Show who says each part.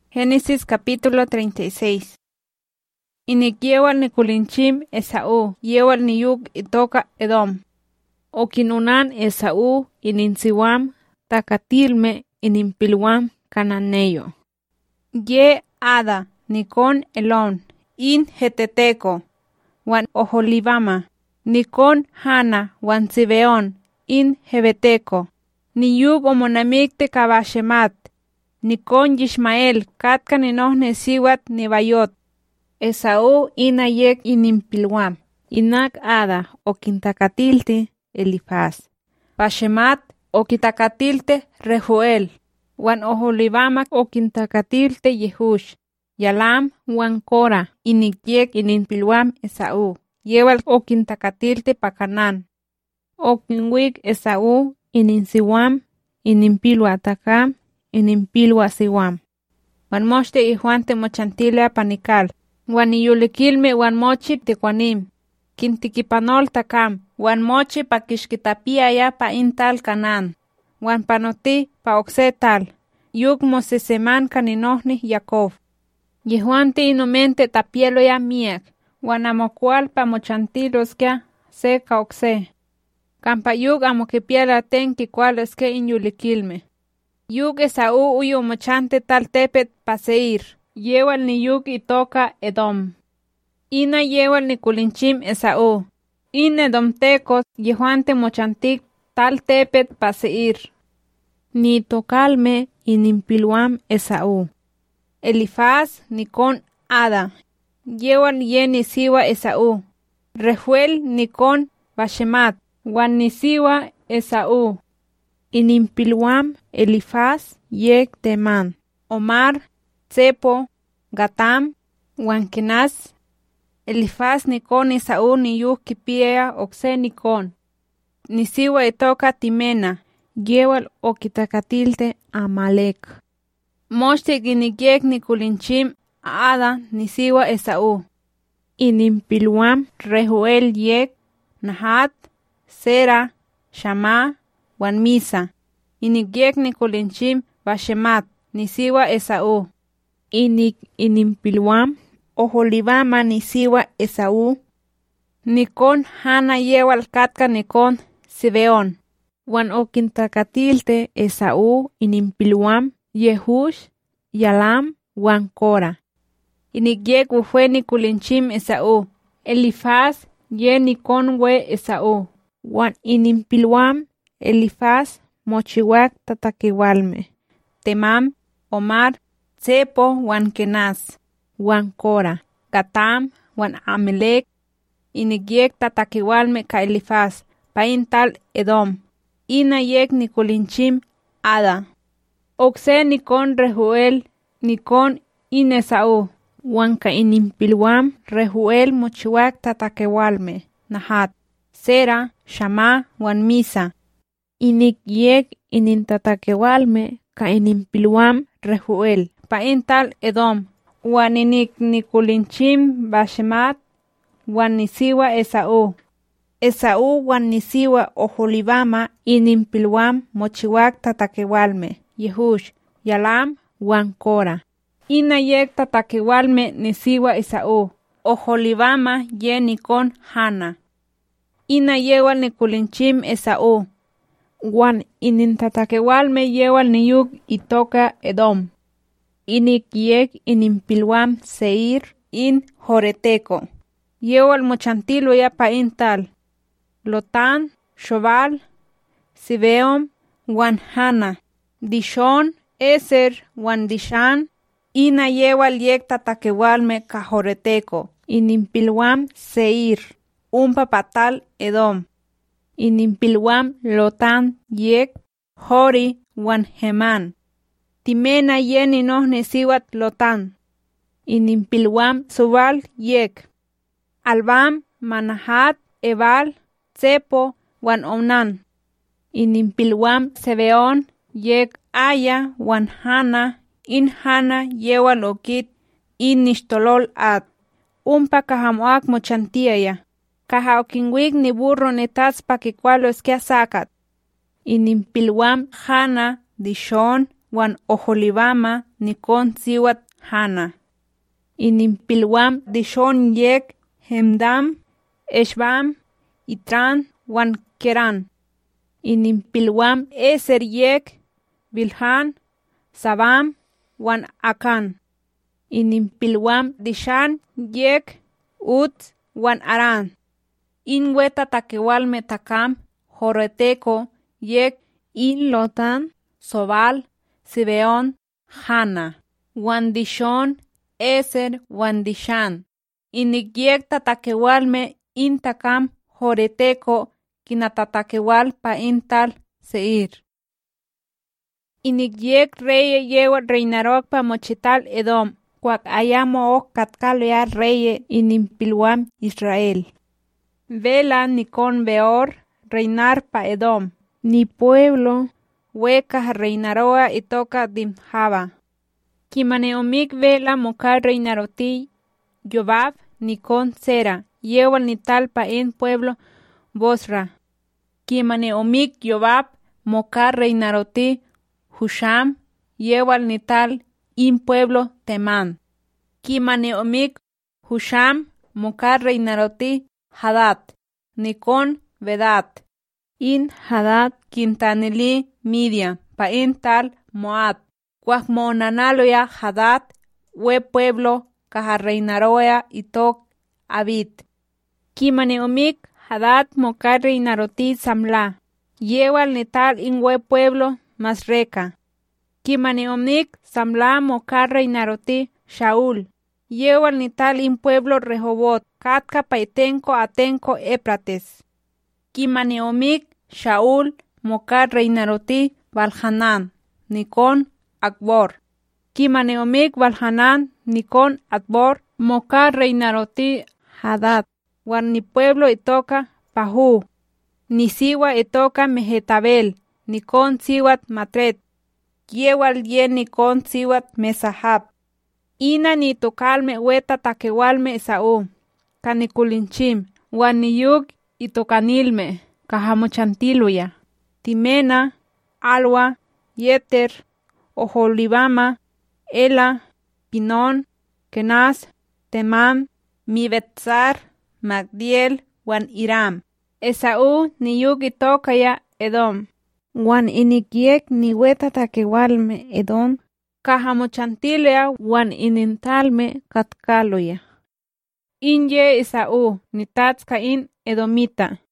Speaker 1: Génesis capítulo 36. Inik yewal ni kulinchim Esaú, yewal ni yug itoka Edom. Okinunan Esaú ininsiwam, takatilme inimpilwam cananeyo. Ye Ada, nikon Elón, in Heteteco, wan Oholibama, nikon Hana, wan Sibeón, in Hebeteco, ni yug omonamikte kabashemat, nikon Yishmael, katkan inohne siwat Nebayot. Esaú inayek inimpilwam, inak Ada, okintakatilti Elifaz. Bashemat, okintakatilti Rehuel, wan Oholibama okintakatilti Yehush. Yalam wan Cora, inikyek inimpilwam Esaú, yewal okintakatilti Pacanán. Okinwik Esaú ininsiwam, inimpilwa takam, inimpilwa siwam. Wan mochte ihuante mochantila panikal, wan iyulikilme wan mochi tikwanim. Kintikipanol takam, wan mochi pakishkitapia ya pa intal Canán. Wan panoti pa oksetal, yug moseseman kaninohni Jacob. Yehuante inomente tapielo ya miek, wan amokual pa mochantiloskia se kaokse. Kampa yug amokipiela ten kikualeske inyulikilme. Yug Esaú uyo mochante tal tepet pa Seir, yewal ni yug itoka Edom. Ina yewal ni kulinchim Esaú. In Edomtecos yehuante mochantik tal tepet pa Seir. Ni tokalme inimpilwam Esaú. Elifaz nikon Ada, yewal ye nisiwa Esaú. Rehuel nikon Bashemat, wan nisiwa Esaú. Inimpilwam Elifaz yek Teman, Omar, Tsepo, Gatam, wan Kenaz. Elifaz nikon Esaú ni yuk kipia okse nikon. Nisiwa itoka Timena, yewal okitakatilti Amalek. Mochte ginikyek nikulinchim Ada nisiwa Esaú. Inimpilwam Rehuel yek, Nahat, Sera, Shama, wan Misa. Inikyek nikulinchim Bashemat nisiwa Esaú. Inimpilwam Oholibama nisiwa Esaú. Nikon Hana yewal katka nikon Sibeón. Wan okintakatilti Esaú inimpilwam Yehush, Yalam, wan Cora. Inikyek ufue nikulinchim Esaú. Elifaz ye nikon we Esaú. Wan inimpilwam Elifaz mochiwak tatakiwalme. Temam, Omar, Tsepo, wan Kenaz, wan Cora. Gatam, wan Amalek. Inikyek tatakiwalme ka Elifaz, paintal Edom. Inayek nikulinchim Ada. Okse nikon Rehuel, nikon in Esaú, wan ka inimpilwam Rehuel mochiwak tatakewalme, Nahat, Sera, Shama, wan Misa. Inikyek inintatakewalme ka inimpilwam Rehuel, pa intal Edom, wan nikulinchim Bashemat, wan nisiwa Esaú. Esaú wan nisiwa Oholibama inimpilwam mochiwak tatakewalme, Yehush, Yalam, wan Cora. Inayek tatakewalme nisiwa Esaú. Oholibama ye nikon Hana. Ina yewal nikulinchim Esaú. Wan inintatakewalme yewal niyug itoka Edom. Inikyek inimpilwam Seir in Horeteco. Yewal mochantilo ya pa intal. Lotán, Shobal, Sibeón, wan Hana. Dishon, Eser, wan Dishan. Ina yewal yek tatakewalme ka Horeteco. Inimpilwam Seir, patal Edom. Inimpilwam Lotán yek, Hori, wan Heman. Timena yen inohne siwat Lotán. Inimpilwam Subal yek. Albam, Manahat, Ebal, Tsepo, wan Onan. Inimpilwam Sebeón yek Aya, wan Hana. In Hana yewal okit in nishtolol at. Kahamuak mochantiaya. Kaha okinwik ni burro netats pa kikualo eskia sakat. Inimpilwam Hana, Dishon, wan Oholibama nikon siwat Hana. Inimpilwam dishon yek Hemdam, Eshbam, Itran wan Keran. Inimpilwam Eser yek Bilhan, Sabam wan Akan. Inimpilwam dishan yek Ut wan Aran. Inweta takewalme takam Joreteko yek in Lotan, Sobal, Sibeon, Hana, wan dishon Eser wan dishan. Inigyek tatakewalme in takam Joreteko kinatatakewal pa intal Seir. Inigyek reye yewa reinarok pa mochital Edom, cuac ayamo ok katkaloya reye inimpilwam Israel. Vela nikon Beor reinar pa Edom, ni pueblo hueca reinaroa itoka Dimjaba. Kimaneomik vela mokal reinaroti Yobab nikon Sera, yewa nital pa en pueblo Bosra. Kimaneomik Yobab mokal reinaroti Husham, yewa nital in pueblo Temán. Kimaneomik Husham mokal reinaroti Hadad, nikon Vedat. In Hadad quintanili Midian, pa in tal Moab. Cuac monanaloya Hadad, we pueblo caja reinaroya itok Abid. Kimaneomik Hadad mokal reinaroti Samla, yewa nital in we pueblo Masreca. Kimaneomik Samla mokal reinaroti Shaul, yewa nital in pueblo Rehobot, katka paitenko atenko Eprates. Kimaneomik Shaul mokal reinaroti Balhanan, nikon Akbor. Kimaneomik Balhanan nikon Akbor mokal reinaroti Hadad, wan ni pueblo itoka Pahu. Ni siwa itoka Mehetabel, nikon siwat Matret. Yewal yen nikon siwat Mesahab. Ina ni tokalme weta takewalme Esau, kanikulinchim, wan ni yug itokanilme, kahamochantiluya. Timena, Alwa, Yeter, Oholibama, Ela, Pinon, Kenaz, Temán, Mibetzar, Magdiel, wan Iram. Esau ni yug itokaya Edom. Wan inikyek ni weta takewalme Edom, kahamochantilea wan inintalme katkaloya. Inye Esau nitatska in Edomita.